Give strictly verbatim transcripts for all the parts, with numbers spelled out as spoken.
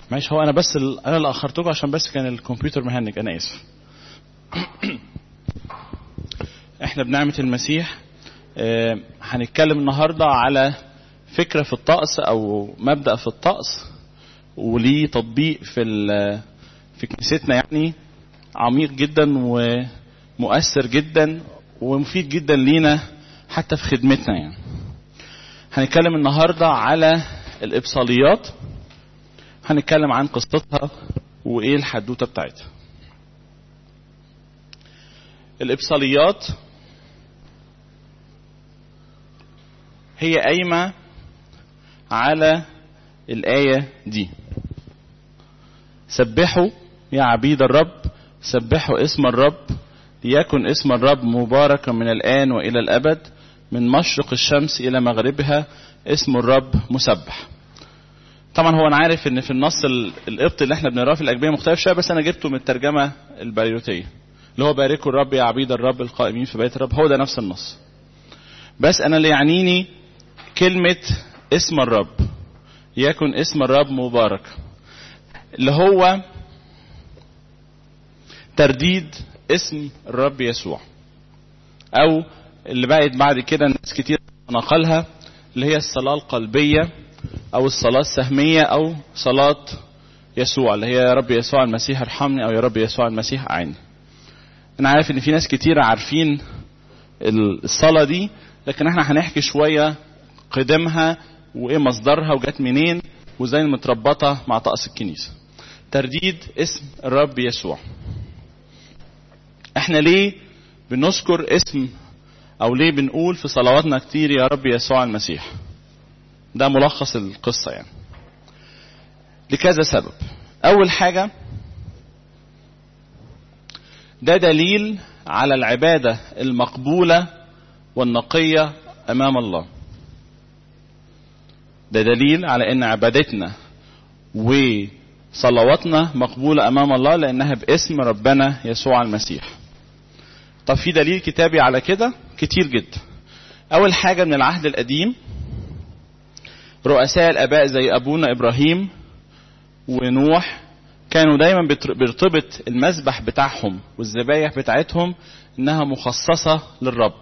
معلش هو انا بس ال... انا اللي اخرتكم عشان بس كان الكمبيوتر مهنج، انا اسف. احنا بنعمة المسيح اه هنتكلم النهاردة على فكرة في الطقس او مبدأ في الطقس وليه تطبيق في في كنيستنا، يعني عميق جدا ومؤثر جدا ومفيد جدا لينا حتى في خدمتنا. يعني هنتكلم النهاردة على الإبصاليات، هنتكلم عن قصتها وإيه الحدوتة بتاعتها. الإبصاليات هي قايمة على الآية دي: سبحوا يا عبيد الرب، سبحوا اسم الرب، ليكن اسم الرب مباركا من الآن وإلى الأبد، من مشرق الشمس إلى مغربها اسم الرب مسبح. طبعا هو أنا عارف إن في النص القبط اللي احنا بنقراه في الأجبية مختلف شوية، بس أنا جبته من الترجمة البيروتية اللي هو باركوا الرب يا عبيد الرب القائمين في بيت الرب، هو ده نفس النص. بس أنا اللي يعنيني كلمة اسم الرب، يكن اسم الرب مبارك، اللي هو ترديد اسم الرب يسوع، او اللي بقت بعد كده ناس كتير نقلها اللي هي الصلاة القلبية او الصلاة السهمية او صلاة يسوع، اللي هي يا رب يسوع المسيح ارحمني او يا رب يسوع المسيح اعني. انا عارف ان في ناس كتير عارفين الصلاة دي، لكن احنا هنحكي شوية قدمها وايه مصدرها وجات منين وازاي متربطة مع طقس الكنيسة. ترديد اسم الرب يسوع. احنا ليه بنذكر اسم او ليه بنقول في صلواتنا كتير يا رب يسوع المسيح؟ ده ملخص القصة يعني. لكذا سبب. اول حاجة، ده دليل على العبادة المقبولة والنقية امام الله. ده دليل على ان عبادتنا وصلواتنا مقبولة امام الله لانها باسم ربنا يسوع المسيح. طب في دليل كتابي على كده كتير جدا. اول حاجة من العهد القديم، رؤساء الاباء زي ابونا ابراهيم ونوح كانوا دايما بيرتبط المذبح بتاعهم والذبايح بتاعتهم انها مخصصة للرب.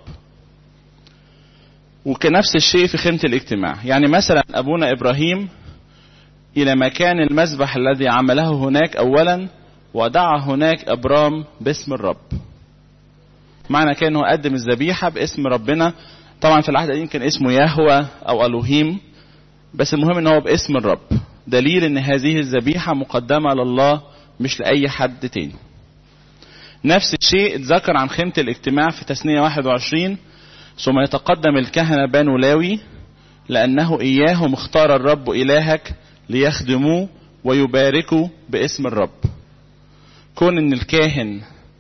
وكنفس الشيء في خيمة الاجتماع. يعني مثلا ابونا ابراهيم الى مكان المذبح الذي عمله هناك اولا ودعا هناك ابرام باسم الرب. معنى كان انه قدم الذبيحة باسم ربنا. طبعا في العهد القديم كان اسمه يهوه او الوهيم، بس المهم ان هو باسم الرب، دليل ان هذه الذبيحة مقدمة لله مش لأي حد تاني. نفس الشيء اتذكر عن خيمة الاجتماع في تثنية واحد وعشرين: ثم يتقدم الكهنة بنو لاوي لأنه إياهم اختار الرب إلهك ليخدموه ويباركوا باسم الرب. كون ان الكاهن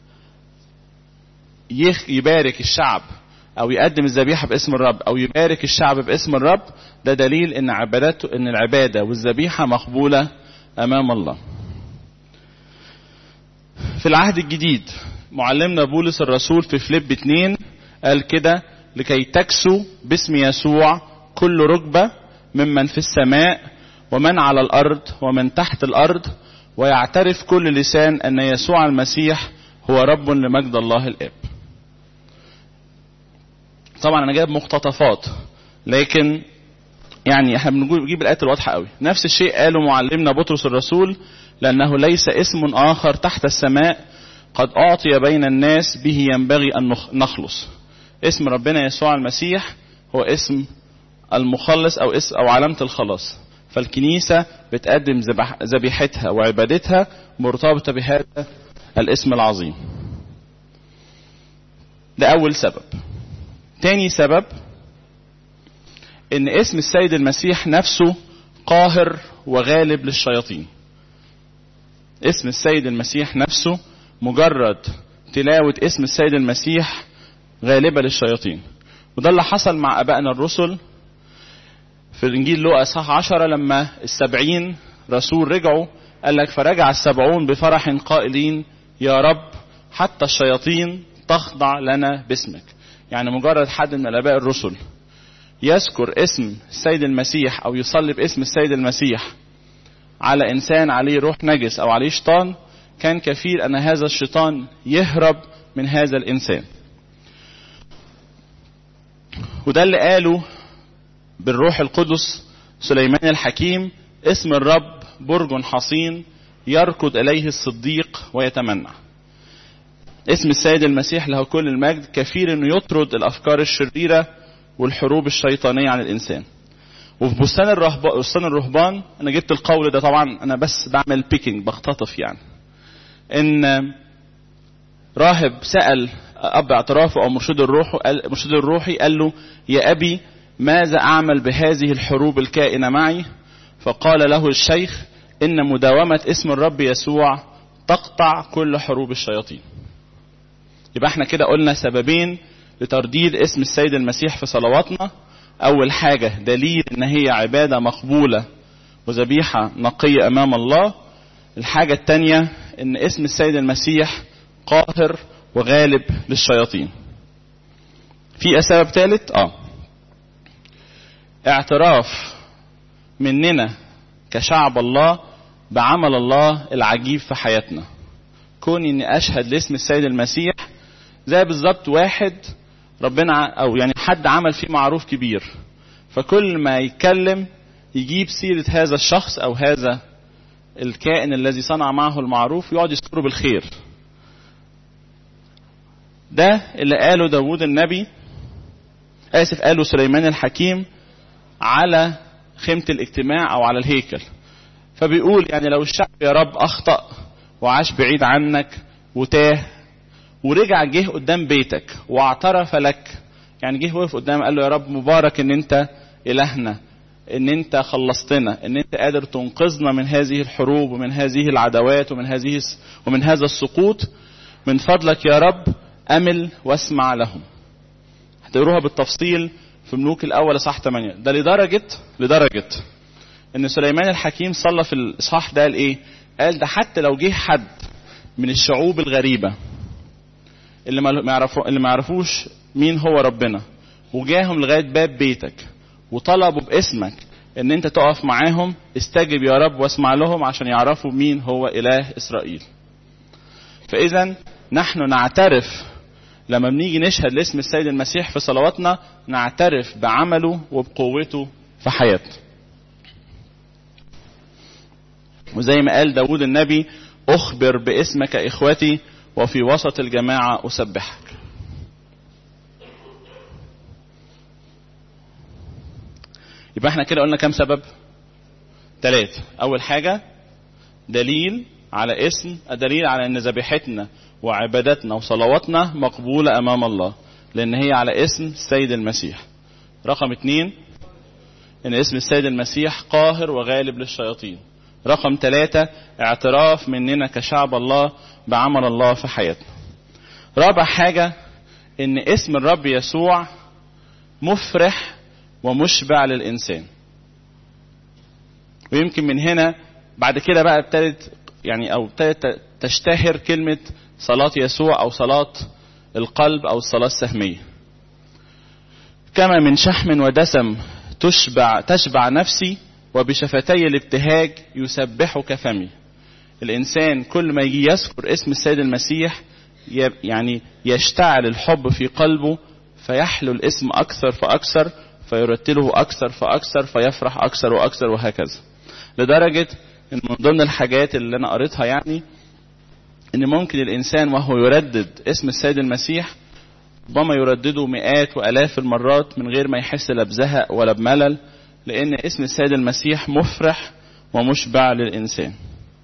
يبارك الشعب او يقدم الذبيحة باسم الرب او يبارك الشعب باسم الرب، ده دليل ان عبادته ان العبادة والذبيحة مقبولة امام الله. في العهد الجديد معلمنا بولس الرسول في فيليب اتنين قال كده: لكي تكسو باسم يسوع كل ركبة ممن في السماء ومن على الارض ومن تحت الارض، ويعترف كل لسان ان يسوع المسيح هو رب لمجد الله الاب. طبعا انا جايب مقتطفات، لكن يعني احنا بنجيب الايات الواضحه قوي. نفس الشيء قاله معلمنا بطرس الرسول: لانه ليس اسم اخر تحت السماء قد اعطي بين الناس به ينبغي ان نخلص. اسم ربنا يسوع المسيح هو اسم المخلص او اسم او علامه الخلاص. فالكنيسه بتقدم ذبيحتها وعبادتها مرتبطه بهذا الاسم العظيم. ده اول سبب. تاني سبب، ان اسم السيد المسيح نفسه قاهر وغالب للشياطين. اسم السيد المسيح نفسه مجرد تلاوة اسم السيد المسيح غالبة للشياطين. وده اللي حصل مع ابائنا الرسل في الانجيل لوقا اصحاح عشرة، لما السبعين رسول رجعوا قال لك: فرجع السبعون بفرح قائلين يا رب حتى الشياطين تخضع لنا باسمك. يعني مجرد حد من الاباء الرسل يذكر اسم السيد المسيح او يصلي باسم السيد المسيح على إنسان عليه روح نجس أو عليه شيطان، كان كفيل أن هذا الشيطان يهرب من هذا الإنسان. وده اللي قاله بالروح القدس سليمان الحكيم: اسم الرب برج حصين يركض إليه الصديق ويتمنع. اسم السيد المسيح له كل المجد كفيل انه يطرد الافكار الشريرة والحروب الشيطانية عن الانسان. وفي بستان الرهبان بستان الرهبان انا جبت القول ده، طبعا انا بس بعمل بيكينج بختطف يعني، ان راهب سأل اب اعترافه او مرشد الروح مرشد الروحي قال له: يا ابي ماذا اعمل بهذه الحروب الكائنة معي؟ فقال له الشيخ: ان مداومة اسم الرب يسوع تقطع كل حروب الشياطين. يبقى احنا كده قلنا سببين لترديد اسم السيد المسيح في صلواتنا. اول حاجة دليل ان هي عبادة مقبولة وذبيحة نقية امام الله. الحاجة التانية ان اسم السيد المسيح قاهر وغالب للشياطين. في سبب ثالث اه اعتراف مننا كشعب الله بعمل الله العجيب في حياتنا. كوني اني اشهد لاسم السيد المسيح زي بالظبط واحد ربنا او يعني حد عمل فيه معروف كبير، فكل ما يتكلم يجيب سيرة هذا الشخص او هذا الكائن الذي صنع معه المعروف ويقعد يذكره بالخير. ده اللي قاله داود النبي اسف قاله سليمان الحكيم على خيمة الاجتماع او على الهيكل. فبيقول يعني لو الشعب يا رب اخطأ وعاش بعيد عنك وتاه ورجع جه قدام بيتك واعترف لك، يعني جه وقف قدام قال له: يا رب مبارك ان انت الهنا، ان انت خلصتنا، ان انت قادر تنقذنا من هذه الحروب ومن هذه العداوات ومن هذه ومن هذا السقوط، من فضلك يا رب امل واسمع لهم. هتقروها بالتفصيل في ملوك الاول اصحاح ثمانية. ده لدرجة لدرجة ان سليمان الحكيم صلى في الاصحاح ده قال ايه؟ قال ده حتى لو جه حد من الشعوب الغريبة اللي ما يعرفوا اللي ما يعرفوش مين هو ربنا وجاهم لغاية باب بيتك وطلبوا باسمك ان انت تقف معاهم، استجب يا رب واسمع لهم عشان يعرفوا مين هو اله اسرائيل. فاذا نحن نعترف لما بنيجي نشهد لاسم السيد المسيح في صلواتنا، نعترف بعمله وبقوته في حياتنا. وزي ما قال داود النبي: اخبر باسمك اخوتي وفي وسط الجماعة اسبحك. يبقى احنا كده قلنا كم سبب؟ ثلاثة. اول حاجة دليل على اسم دليل على ان ذبيحتنا وعبادتنا وصلواتنا مقبولة امام الله لان هي على اسم السيد المسيح. رقم اثنين ان اسم السيد المسيح قاهر وغالب للشياطين. رقم ثلاثة اعتراف مننا كشعب الله بعمل الله في حياتنا. رابع حاجة ان اسم الرب يسوع مفرح ومشبع للإنسان. ويمكن من هنا بعد كده بقى ابتدت يعني او ابتدت تشتهر كلمة صلاة يسوع او صلاة القلب او الصلاة السهمية. كما من شحم ودسم تشبع تشبع نفسي وبشفتي الابتهاج يسبحك فمي. الإنسان كل ما يجي يذكر اسم السيد المسيح يعني يشتعل الحب في قلبه فيحلو الاسم أكثر فأكثر فيرتله أكثر فأكثر فيفرح أكثر وأكثر وهكذا. لدرجة إن من ضمن الحاجات اللي أنا قريتها يعني إن ممكن الإنسان وهو يردد اسم السيد المسيح ربما يردده مئات وآلاف المرات من غير ما يحس لا بزهق ولا بملل، لأن اسم السيد المسيح مفرح ومشبع للإنسان.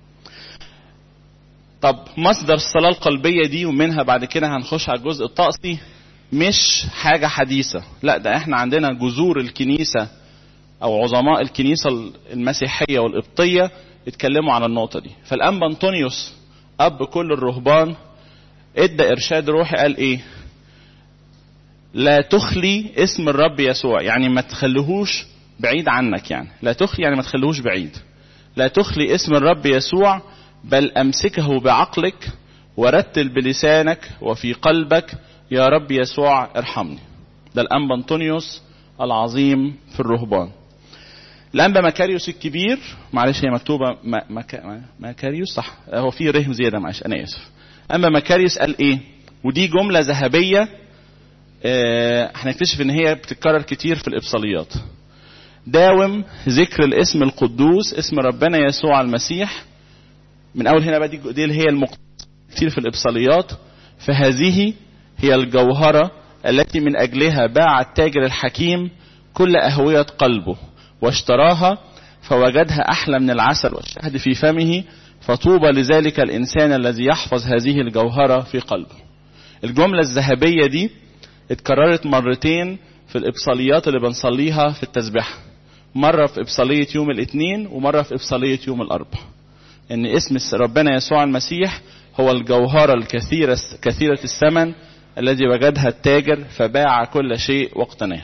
طب مصدر الصلاة القلبية دي ومنها بعد كده هنخش على الجزء الطقسي مش حاجة حديثة، لا ده احنا عندنا جذور الكنيسة او عظماء الكنيسة المسيحية والقبطية اتكلموا عن النقطة دي. فالأنبا أنطونيوس أب كل الرهبان ادى إرشاد روحي قال ايه؟ لا تخلي اسم الرب يسوع، يعني ما تخليهوش بعيد عنك، يعني لا تخلي يعني ما تخليهوش بعيد. لا تخلي اسم الرب يسوع بل أمسكه بعقلك ورتل بلسانك وفي قلبك يا رب يسوع. ارحمني. ده الأنبا أنطونيوس العظيم في الرهبان. الانبا مكاريوس الكبير، معلش هي مكتوبه مكاريوس صح، هو في رهم زياده، معلش انا اسف. انبا مكاريوس قال ايه؟ ودي جمله ذهبيه اه هنكتشف ان هي بتتكرر كتير في الابصاليات. داوم ذكر الاسم القدوس، اسم ربنا يسوع المسيح. من اول هنا بقى، دي, دي اللي هي المقدس كتير في الابصاليات. فهذه هي الجوهره التي من اجلها باع التاجر الحكيم كل اهويه قلبه واشتراها، فوجدها احلى من العسل والشهد في فمه، فطوبى لذلك الانسان الذي يحفظ هذه الجوهره في قلبه. الجمله الذهبيه دي اتكررت مرتين في الابصاليات اللي بنصليها في التسبيحه، مره في ابصاليه يوم الاثنين ومره في ابصاليه يوم الاربعاء. ان اسم ربنا يسوع المسيح هو الجوهره الكثيره كثيره الثمن الذي وجدها التاجر فباع كل شيء واقتناه.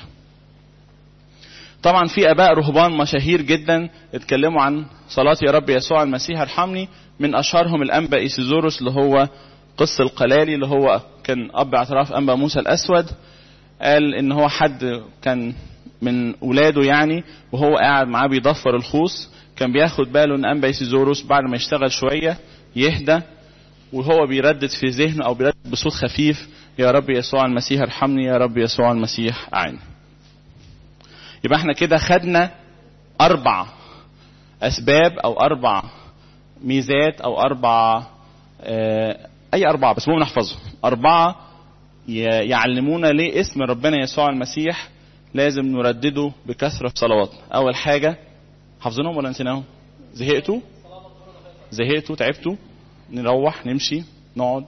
طبعا في اباء رهبان مشاهير جدا اتكلموا عن صلاة يا رب يسوع المسيح ارحمني، من اشهرهم الانبا ايسيزوروس اللي هو قس القلالي، اللي هو كان اب اعتراف انبا موسى الاسود. قال ان هو حد كان من اولاده يعني، وهو قاعد معاه بيضفر الخوص، كان بياخد باله ان انبا ايسيزوروس بعد ما يشتغل شويه يهدى، وهو بيردد في ذهنه او بيردد بصوت خفيف يا رب يسوع المسيح ارحمني، يا رب يسوع المسيح اعيني. يبقى احنا كده خدنا اربع اسباب او اربع ميزات او اربع اه اي اربعه بس مو نحفظهم، اربعه يعلمونا ليه اسم ربنا يسوع المسيح لازم نردده بكثره في صلواتنا. اول حاجه، حافظينهم ولا نسيناهم؟ زهقتوا زهقتوا تعبتوا؟ نروح نمشي نقعد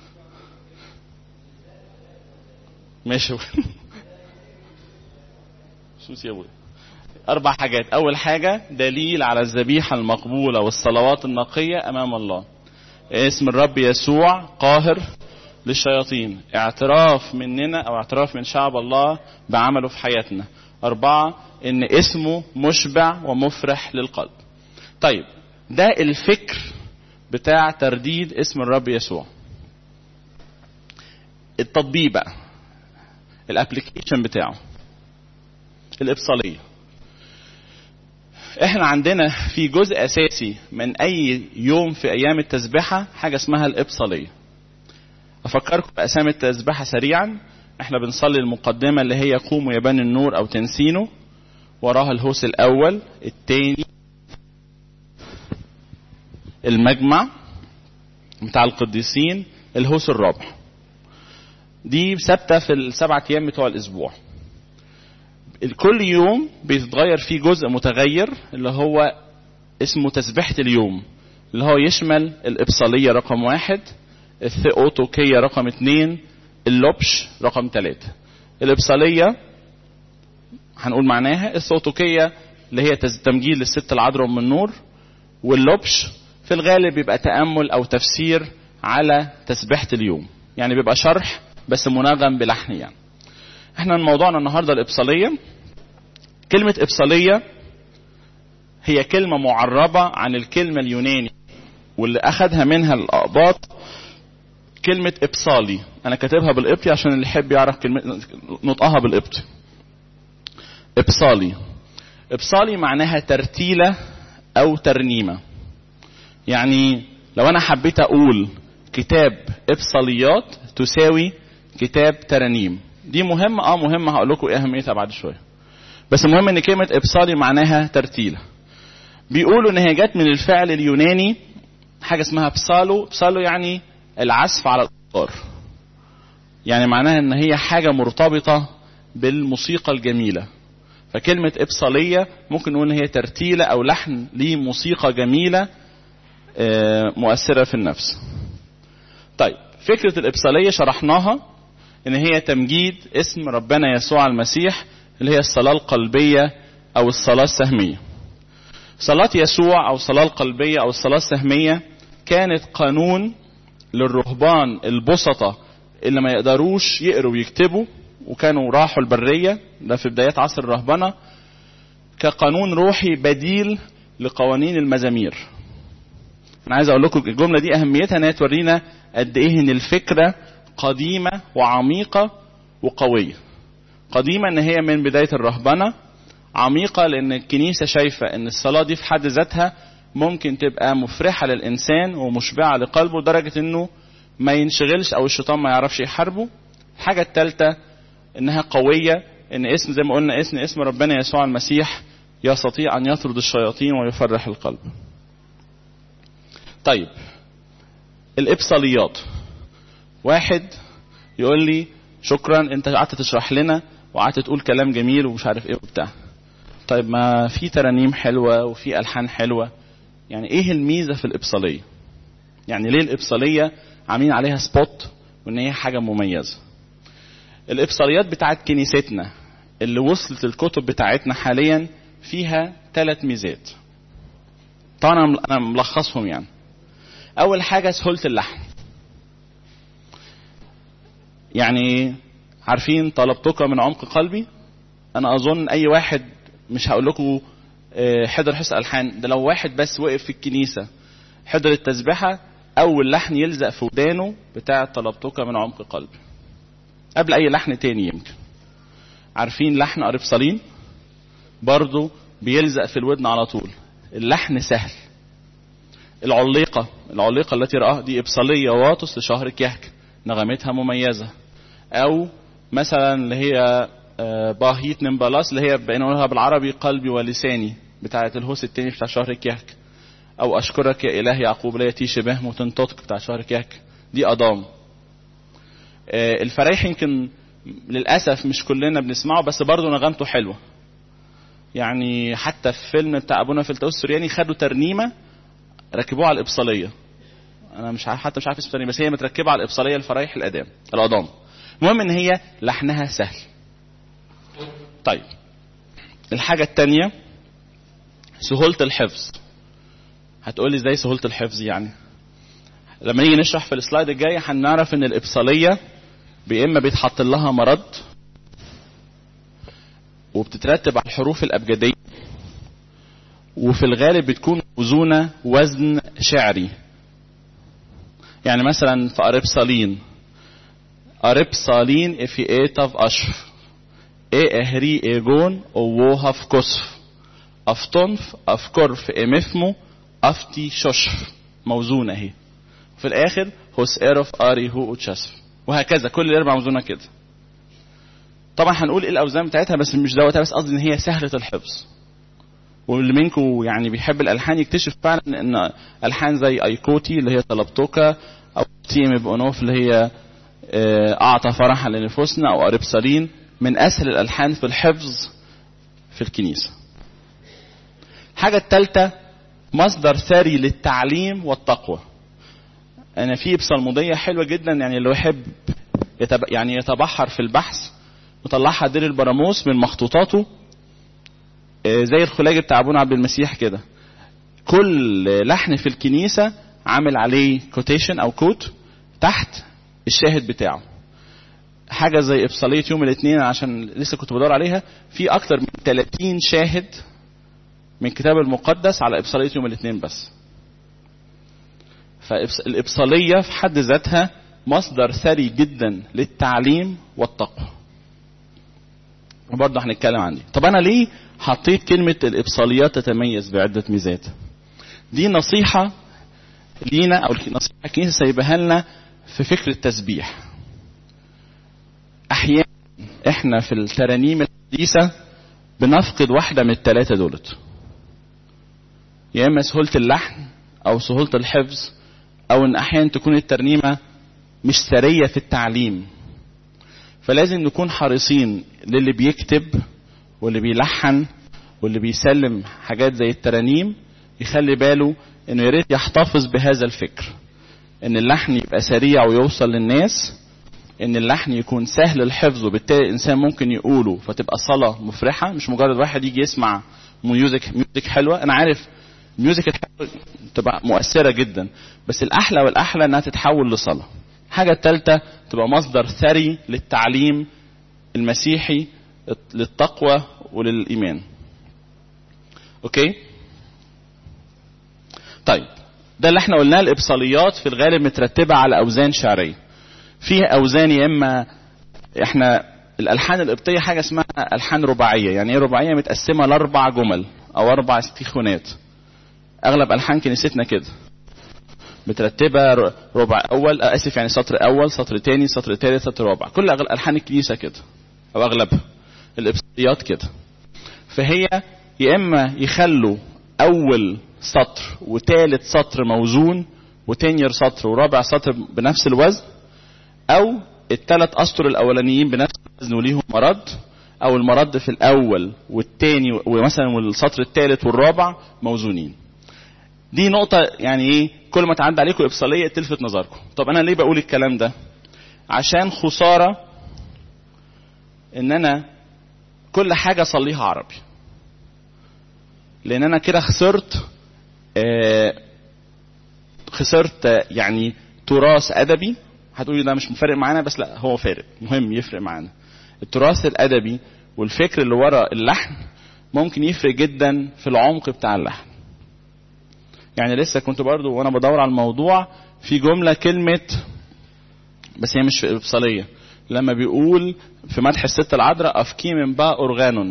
ماشي شو يا ابوي؟ اربع حاجات. اول حاجه دليل على الذبيحه المقبوله والصلوات النقيه امام الله. اسم الرب يسوع قاهر للشياطين، اعتراف مننا او اعتراف من شعب الله بعمله في حياتنا. اربعه، ان اسمه مشبع ومفرح للقلب. طيب ده الفكر بتاع ترديد اسم الرب يسوع. التطبيق بقى، الابليكيشن بتاعه، الابصاليه. احنا عندنا في جزء اساسي من اي يوم في ايام التسبيحه حاجه اسمها الابصاليه. افكركم باسامي التسبيحه سريعا. احنا بنصلي المقدمه اللي هي قوموا يا بني النور او تنسينو، وراها الهوس الاول، الثاني المجمع بتاع القديسين، الهوس الرابع. دي ثابته في السبعة ايام بتوع الاسبوع. كل يوم بيتغير فيه جزء متغير اللي هو اسمه تسبيحة اليوم، اللي هو يشمل الابصالية رقم واحد، الثيوتوكية رقم اثنين، اللوبش رقم ثلاثة. الابصالية هنقول معناها، الثيوتوكية اللي هي تمجيد للست العذراء ام النور، واللوبش في الغالب بيبقى تأمل او تفسير على تسبيحة اليوم، يعني بيبقى شرح بس منغم بلحن. يعني احنا موضوعنا النهارده الابصاليه. كلمه ابصاليه هي كلمه معربه عن الكلمه اليوناني واللي اخذها منها الاقباط كلمه ابصالي. انا كاتبها بالقبطي عشان اللي يحب يعرف كلمه نطقها بالقبطي. ابصالي ابصالي معناها ترتيله او ترنيمه. يعني لو انا حبيت اقول كتاب ابصاليات تساوي كتاب ترانيم. دي مهمة اه مهمة، هقول لكم ايه اهميتها بعد شوية. بس المهم ان كلمة ابصالي معناها ترتيلة. بيقولوا ان هي جت من الفعل اليوناني حاجة اسمها بصالو. بصالو يعني العزف على الاوتار، يعني معناها ان هي حاجة مرتبطة بالموسيقى الجميلة. فكلمة ابصالية ممكن نقول ان هي ترتيلة او لحن لموسيقى جميلة مؤثرة في النفس. طيب فكرة الابصالية شرحناها ان هي تمجيد اسم ربنا يسوع المسيح، اللي هي الصلاة القلبية او الصلاة السهمية. صلاة يسوع او الصلاة القلبية او الصلاة السهمية كانت قانون للرهبان البسطة اللي ما يقدروش يقروا ويكتبوا وكانوا راحوا البرية، ده في بدايات عصر الرهبنة، كقانون روحي بديل لقوانين المزامير. انا عايز اقول لكم الجملة دي اهميتها انها تورينا قد ايه ان الفكرة قديمة وعميقة وقوية. قديمة ان هي من بداية الرهبنة، عميقة، لأن الكنيسة شايفة أن الصلاة دي في حد ذاتها ممكن تبقى مفرحة للإنسان ومشبعة لقلبه لدرجة أنه ما ينشغلش أو الشيطان ما يعرفش يحاربه. الحاجة الثالثة أنها قوية، أن اسم زي ما قلنا اسم اسم ربنا يسوع المسيح يستطيع أن يطرد الشياطين ويفرح القلب. طيب الإبصاليات، واحد يقول لي شكرا انت قعدت تشرح لنا وقعدت تقول كلام جميل ومش عارف ايه وبتاع. طيب ما في ترانيم حلوة وفي ألحان حلوة، يعني ايه الميزة في الإبصالية؟ يعني ليه الإبصالية عاملين عليها سبوت وان هي حاجة مميزة؟ الإبصاليات بتاعت كنيستنا اللي وصلت الكتب بتاعتنا حاليا فيها ثلاث ميزات، طبعا انا ملخصهم. يعني اول حاجة سهولة اللحن. يعني عارفين طلبتك من عمق قلبي؟ انا اظن اي واحد، مش هقول لكم حضر حصة الحان، ده لو واحد بس وقف في الكنيسة حضر التسبيحة اول لحن يلزق في ودانه بتاع طلبتك من عمق قلبي قبل اي لحن تاني. يمكن عارفين لحن أربصالين برضو بيلزق في الودن على طول، اللحن سهل. العليقة العليقة التي رآها دي إبصالية واطس لشهر كيهك، نغمتها مميزة. او مثلا اللي هي باهيت نمبالاس اللي هي بنقولها بالعربي قلبي ولساني بتاعه الهوس التاني بتاع شهر كيهك، او اشكرك يا اله يعقوب لا يتي شبه متنطق بتاع شهر كيهك، دي اضام. الفرايح يمكن للاسف مش كلنا بنسمعه بس برضه نغمته حلوه. يعني حتى في فيلم بتاع ابونا فلتاوس السورياني خدوا ترنيمه ركبوها على الابصاليه، انا مش عارف حتى مش عارف اسمها، بس هي متركبه على الابصاليه الفرايح الادام الاضام. المهم ان هي لحنها سهل. طيب الحاجه الثانيه سهوله الحفظ. هتقولي ازاي سهوله الحفظ؟ يعني لما نيجي نشرح في السلايد الجاي هنعرف ان الابصاليه باما بيتحط لها مرض وبتترتب على الحروف الابجديه، وفي الغالب بتكون موزونه وزن شعري. يعني مثلا في أربصالين أربصالين في إيتاف أشف إيه أهري إيجون أووها في كسف أفتنف أفكرف إمثمو أفتي ششف، موزونة هي. في الآخر هوس إيرف آري هو أتشسف، وهكذا كل الأربع موزونة كده. طبعا هنقول إيه الأوزان بتاعتها بس مش دوتها، بس قصدي إن هي سهلة الحفظ. واللي منكم يعني بيحب الألحان يكتشف فعلا إن ألحان زي أيكوتي اللي هي طلبتوكا، أو تيم بأنوف اللي هي أعطى فرحا لنفوسنا، أو أربصالين من أسهل الألحان في الحفظ في الكنيسة. الحاجة الثالثة مصدر ثري للتعليم والتقوى. أنا في بصلمودية حلوة جدا، يعني اللي يحب يتب... يعني يتبحر في البحث وطلعها دير البراموس من مخطوطاته زي الخلاج بتاع ابونا عبد المسيح كده. كل لحن في الكنيسة عامل عليه كوتيشن او كوت تحت الشاهد بتاعه. حاجة زي إبصالية يوم الاثنين عشان لسه كنت بدور عليها، في اكتر من ثلاثين شاهد من كتاب المقدس على إبصالية يوم الاثنين بس. فالإبصالية في حد ذاتها مصدر ثري جدا للتعليم والتقوى، وبرضه هنتكلم عن دي. طب انا ليه حطيت كلمة الإبصاليات تتميز بعدة ميزات؟ دي نصيحة لينا، او نصيحة الكنيسة سايبها لنا في فكر التسبيح. احيانا احنا في الترانيم الحديثة بنفقد واحدة من الثلاثة دولت، يا اما سهولة اللحن او سهولة الحفظ، او ان احيانا تكون الترنيمة مش سرية في التعليم. فلازم نكون حريصين للي بيكتب واللي بيلحن واللي بيسلم حاجات زي الترانيم يخلي باله انه ياريت يحتفظ بهذا الفكر، ان اللحن يبقى سريع ويوصل للناس، ان اللحن يكون سهل الحفظ وبالتالي الانسان ممكن يقوله فتبقى صلاة مفرحة، مش مجرد واحد يجي يسمع ميوزك ميوزك حلوة. انا عارف الميوزك الحلوة تبقى مؤثرة جدا، بس الاحلى والاحلى انها تتحول لصلاة. حاجة الثالثة تبقى مصدر ثري للتعليم المسيحي للتقوى وللإيمان. اوكي طيب ده اللي احنا قلناه. الإبصاليات في الغالب مترتبة على أوزان شعرية. فيها أوزان يا إما احنا الالحان القبطيه حاجه اسمها الحان رباعيه. يعني ايه رباعيه؟ متقسمه لاربع جمل او اربع استيخونات. اغلب الحان كنيستنا كده مترتبه ربع اول، اسف يعني سطر اول، سطر تاني، سطر تالت، سطر رابع. كل الحان الكنيسه كده او اغلبها. الابصاليات كده. فهي يا اما يخلوا اول سطر وثالث سطر موزون وتاني سطر ورابع سطر بنفس الوزن، او الثلاث اسطر الاولانيين بنفس الوزن وليهم مرد، او المرد في الاول والثاني ومثلا والسطر الثالث والرابع موزونين. دي نقطة يعني ايه كل ما تعدي عليكم ابصالية تلفت نظركم. طب انا ليه بقول الكلام ده؟ عشان خسارة ان انا كل حاجة اصليها عربي، لان انا كده خسرت آه خسرت آه يعني تراث ادبي. هتقولي ده مش مفارق معانا، بس لا هو فارق، مهم يفرق معانا. التراث الادبي والفكر اللي ورا اللحن ممكن يفرق جدا في العمق بتاع اللحن. يعني لسه كنت برضو وانا بدور على الموضوع في جملة كلمة، بس هي مش ابصالية، لما بيقول في مدح الست العذراء افكي من با اورغانون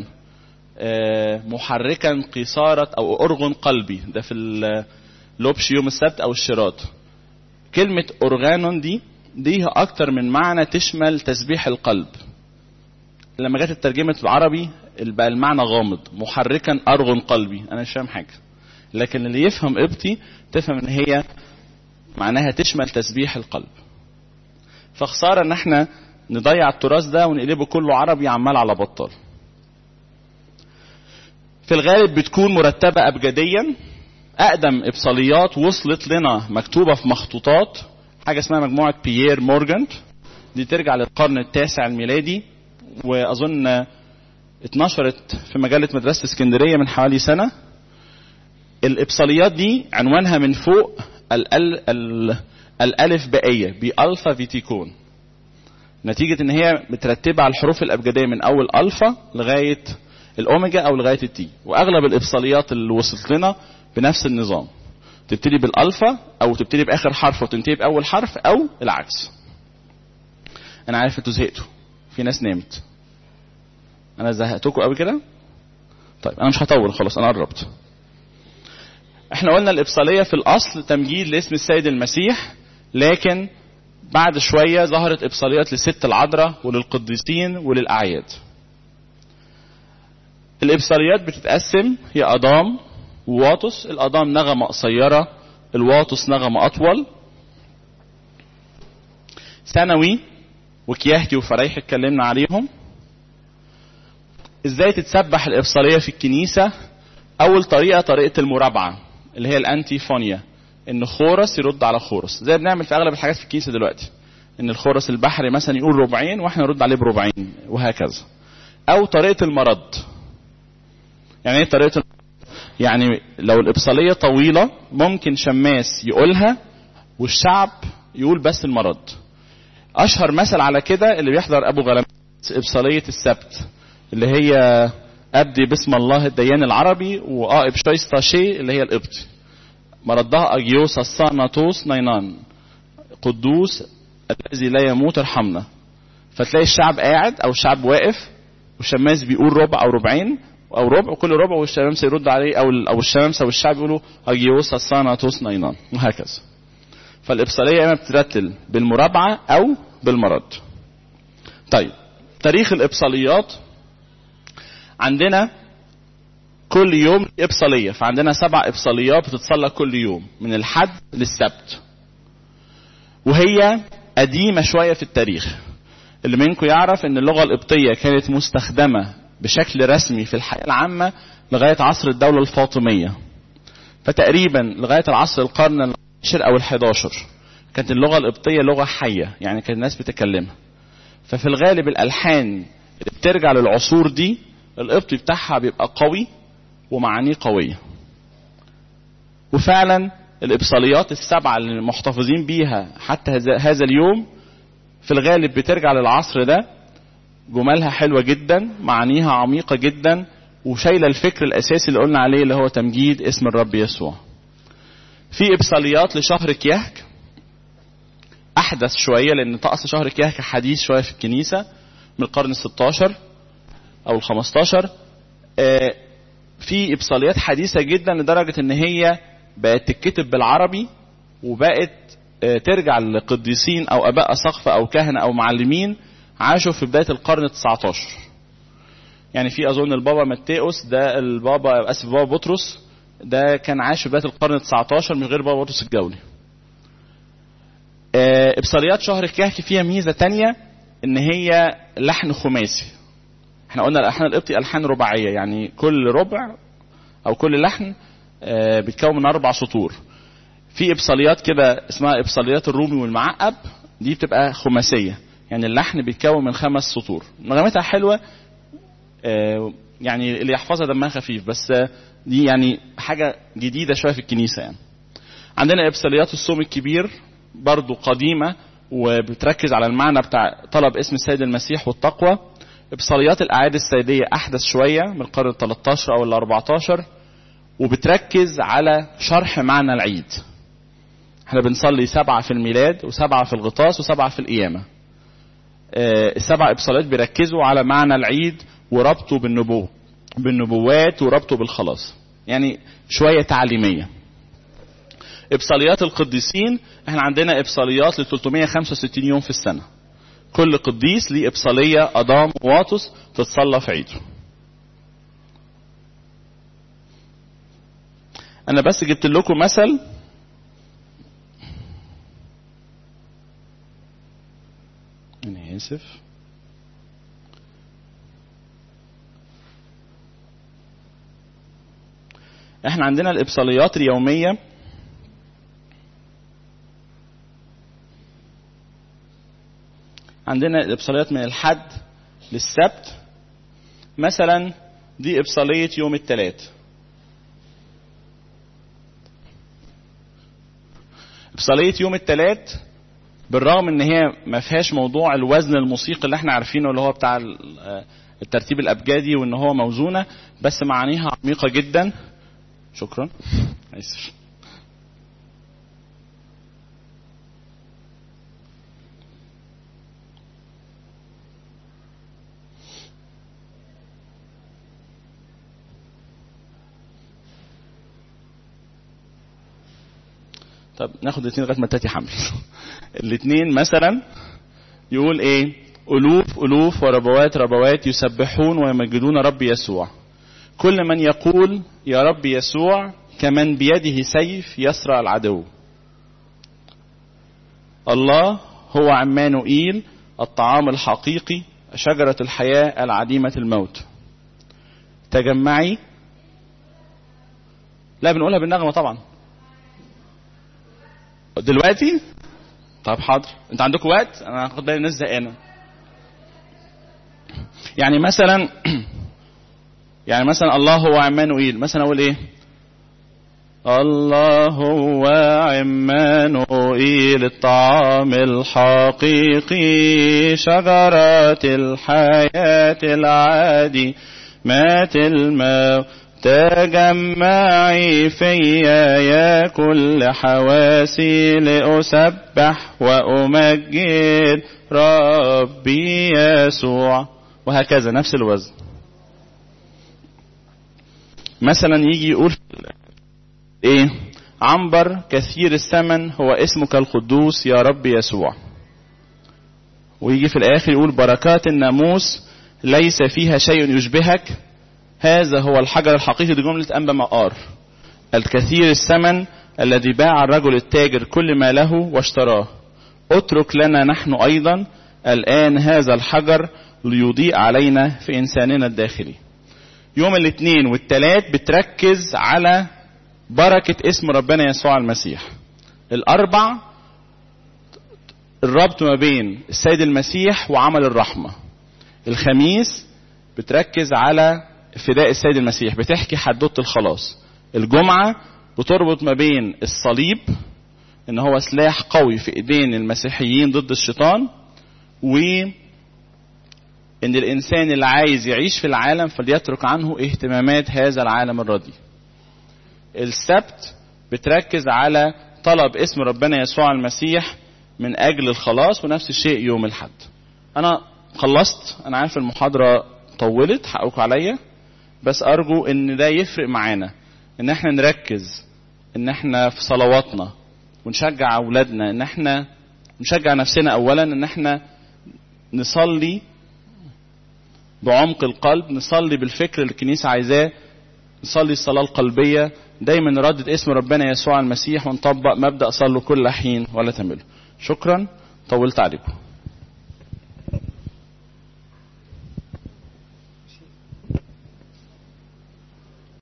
محركا قيصارة او ارغن قلبي، ده في اللوبش يوم السبت او الشراط. كلمة اورغانون دي ليها اكتر من معنى تشمل تسبيح القلب. لما جت الترجمة العربي بقى المعنى غامض، محركا ارغن قلبي، انا مش فاهم حاجة. لكن اللي يفهم قبطي تفهم ان هي معناها تشمل تسبيح القلب. فخسارة ان احنا نضيع التراث ده ونقلبه كله عربي عمال على بطال. في الغالب بتكون مرتبة ابجديا. اقدم ابصاليات وصلت لنا مكتوبة في مخطوطات حاجة اسمها مجموعة بيير مورجانت، دي ترجع للقرن التاسع الميلادي، واظن اتنشرت في مجلة مدرسة اسكندرية من حوالي سنة. الابصاليات دي عنوانها من فوق ال ال الالف بائيه بالفا فيتيكون، نتيجه ان هي مترتبه على الحروف الابجديه من اول الفا لغايه الاوميجا او لغايه التي. واغلب الابصاليات اللي وصلت لنا بنفس النظام، تبتدي بالالفا او تبتدي باخر حرف وتنتهي باول حرف او العكس. انا عارف انتوا زهقتوا، في ناس نامت، انا زهقتكم قوي كده. طيب انا مش هطول خلاص، انا قربت. احنا قلنا الابصالية في الاصل تمجيد لاسم السيد المسيح، لكن بعد شوية ظهرت ابصاليات للست العذراء وللقديسين وللاعياد. الابصاليات بتتقسم هي اضام وواطس. الاضام نغمة قصيرة، الواطس نغمة اطول. ثانوي وكياهتي وفريح اتكلمنا عليهم. ازاي تتسبح الابصالية في الكنيسة؟ اول طريقة طريقة المرابعة اللي هي الانتيفونيا، ان خورس يرد على خورس، زي بنعمل في اغلب الحاجات في الكنيسه دلوقتي، ان الخورس البحري مثلا يقول ربعين واحنا نرد عليه بربعين وهكذا. او طريقه المرد. يعني ايه طريقه المرد؟ يعني لو الابصاليه طويله ممكن شماس يقولها والشعب يقول بس المرد. اشهر مثل على كده اللي بيحضر ابو غلام ابصاليه السبت، اللي هي ابدي باسم الله الديان العربي وآب شايستا شي اللي هي القبطي. مردها اجيوس الصاناتوس نينان، قدوس الذي لا يموت ارحمنا. فتلاقي الشعب قاعد او الشعب واقف والشماس بيقول ربع او ربعين او ربع، وكل ربع والشمامسه يرد عليه، او او الشمامسه والشعب يقولوا اجيوس الصاناتوس نينان وهكذا. فالابصاليه اما بترتل بالمرابعه او بالمرد. طيب تاريخ الابصاليات عندنا كل يوم ابصاليه، فعندنا سبع ابصاليات بتتصلى كل يوم من الحد للسبت، وهي قديمه شويه في التاريخ. اللي منكم يعرف ان اللغه القبطيه كانت مستخدمه بشكل رسمي في الحياه العامه لغايه عصر الدوله الفاطميه، فتقريبا لغايه العصر القرن العاشر او الحداشر كانت اللغه القبطيه لغه حيه، يعني كان الناس بتتكلمها. ففي الغالب الالحان اللي بترجع للعصور دي القبطي بتاعها بيبقى قوي ومعانيه قويه. وفعلا الابصاليات السبعه اللي محتفظين بيها حتى هذا اليوم في الغالب بترجع للعصر ده، جمالها حلوه جدا، معانيها عميقه جدا، وشايله الفكر الاساسي اللي قلنا عليه اللي هو تمجيد اسم الرب يسوع. في ابصاليات لشهر كيهك احدث شويه، لان طقس شهر كيهك حديث شويه في الكنيسه، من القرن الستاشر او الخمستاشر. آه في ابصاليات حديثة جدا لدرجة ان هي بقت تتكتب بالعربي، وبقت آه ترجع لقديسين او اباء اساقفة او كهنة او معلمين عاشوا في بداية القرن التسعتاشر. يعني في اظن البابا متاوس ده، البابا اسف بابا بطرس ده كان عاش في بداية القرن التسعتاشر من غير بابا بطرس الجولي. آه ابصاليات شهر الكهف فيها ميزة تانية ان هي لحن خماسي. احنا قلنا الالحان القبطي الحان رباعيه، يعني كل ربع او كل لحن آه بيتكون من اربع سطور. في ابصاليات كده اسمها ابصاليات الرومي والمعقب، دي بتبقى خماسيه، يعني اللحن بيتكون من خمس سطور. نغمتها حلوه آه يعني اللي يحفظها دمها خفيف، بس آه دي يعني حاجه جديده شويه في الكنيسه. يعني عندنا ابصاليات الصوم الكبير برضو قديمه، وبتركز على المعنى بتاع طلب اسم السيد المسيح والتقوى. ابصاليات الاعياد السيديه احدث شويه من القرن التلتاشر او الاربعتاشر، وبتركز على شرح معنى العيد. احنا بنصلي سبعه في الميلاد وسبعه في الغطاس وسبعه في القيامه. اه السبع ابصاليات بيركزوا على معنى العيد وربطه بالنبوه بالنبوات وربطه بالخلاص، يعني شويه تعليميه. ابصاليات القديسين احنا عندنا ابصاليات ل ثلاثمائة وخمسة وستين يوم في السنه، كل قديس ليه ابصاليه اضام واطس تتصلى في عيده. انا بس جبت لكم مثل انا اسف احنا عندنا الابصاليات اليوميه عندنا الابصاليات من الحد للسبت. مثلا دي ابصاليه يوم الثلاث. ابصاليه يوم الثلاث بالرغم ان هي ما فيهاش موضوع الوزن الموسيقي اللي احنا عارفينه اللي هو بتاع الترتيب الابجدي وان هو موزونه، بس معانيها عميقه جدا. شكرا اسف. طب ناخد الاثنين لغايه ما تاتي حمل. الاثنين مثلا يقول ايه؟ الوف الوف وربوات ربوات يسبحون ويمجدون رب يسوع، كل من يقول يا رب يسوع كمن بيده سيف يسرع العدو. الله هو عمانوئيل الطعام الحقيقي، شجرة الحياة العديمة الموت. تجمعي. لا بنقولها بالنغمة طبعا دلوقتي. طب حاضر، انت عندكم وقت؟ انا هاخد بالي الناس زهقانه. يعني مثلا يعني مثلا الله هو عمانوئيل، مثلا اقول ايه؟ الله هو عمانوئيل الطعام الحقيقي، شجرة الحياة العادي مات الموت. تجمعي فيا يا كل حواسي لأسبح وأمجد ربي يسوع، وهكذا نفس الوزن. مثلا يجي يقول ايه؟ عنبر كثير الثمن هو اسمك القدوس يا رب يسوع. ويجي في الاخر يقول بركات الناموس ليس فيها شيء يشبهك، هذا هو الحجر الحقيقي. دي جملة أنبا مقار. الكثير الثمن الذي باع الرجل التاجر كل ما له واشتراه، اترك لنا نحن أيضا الآن هذا الحجر ليضيء علينا في إنساننا الداخلي. يوم الاثنين والثلاث بتركز على بركة اسم ربنا يسوع المسيح. الأربع الربط ما بين السيد المسيح وعمل الرحمة. الخميس بتركز على فداء السيد المسيح، بتحكي حدوته الخلاص. الجمعة بتربط ما بين الصليب ان هو سلاح قوي في ايدين المسيحيين ضد الشيطان، وان الانسان اللي عايز يعيش في العالم فليترك عنه اهتمامات هذا العالم الردي. السبت بتركز على طلب اسم ربنا يسوع المسيح من اجل الخلاص، ونفس الشيء يوم الحد. انا خلصت. انا عارف المحاضرة طولت، حقكم عليا، بس ارجو ان ده يفرق معانا، ان احنا نركز ان احنا في صلواتنا، ونشجع اولادنا، ان احنا نشجع نفسنا اولا، ان احنا نصلي بعمق القلب، نصلي بالفكر اللي الكنيسة عايزاه، نصلي الصلاة القلبية، دايما نردد اسم ربنا يسوع المسيح، ونطبق مبدأ صلوا كل حين ولا تملوا. شكرا، طولت عليكم.